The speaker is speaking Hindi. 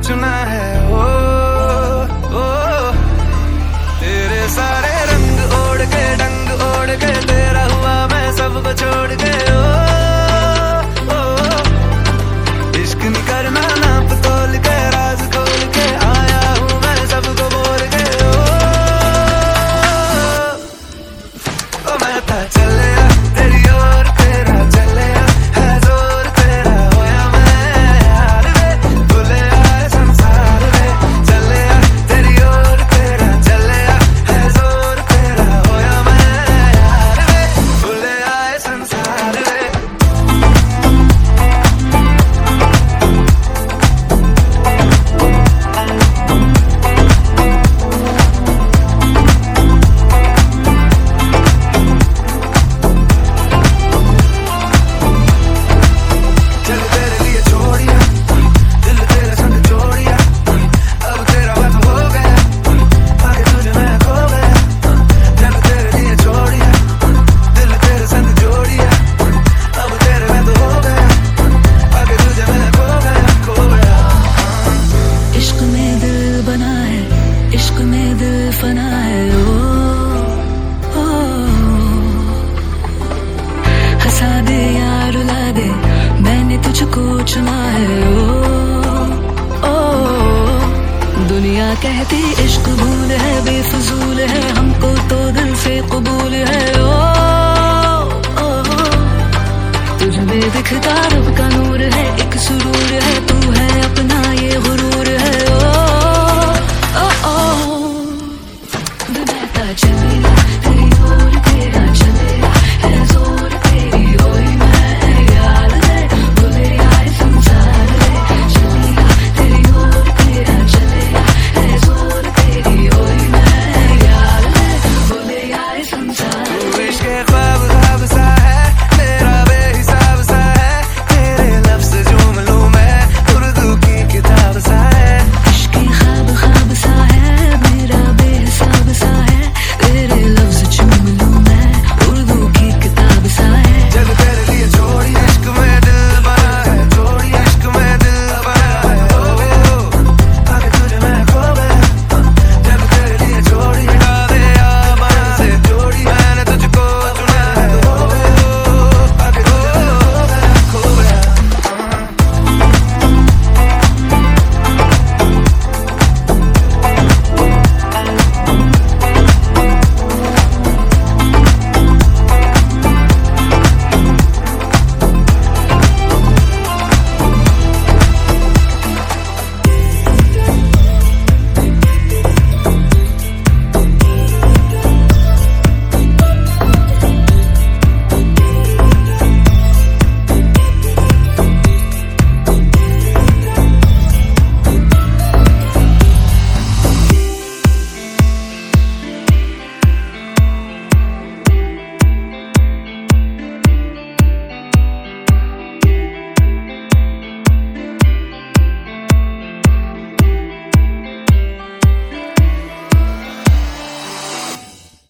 चुना है ओ, ओ तेरे सारे रंग ओढ़ के डंग ओढ़ के तेरा हुआ मैं सबको छोड़ के ओ, ओ इश्क नहीं करना नाप तोल के राज खोल के आया हूँ मैं सबको बोल के ओ मैं था चले तेरी ओर तेरा चले है जोर तेरा होया मैं यार वे भूले आए संसार वे चले तेरी ओर तेरा चले है जोर तेरा होया मैं यार वे भूले आए संसार वे फना है ओ, हंसा दे या रुला दे मैंने तुझको चुना है ओ, दुनिया कहती इश्क भूल है बेफजूल है हमको तो दिल से कबूल है ओ, तुझ में दिखता रब का नूर है एक सुरूर है तू है अपना ये गुरूर है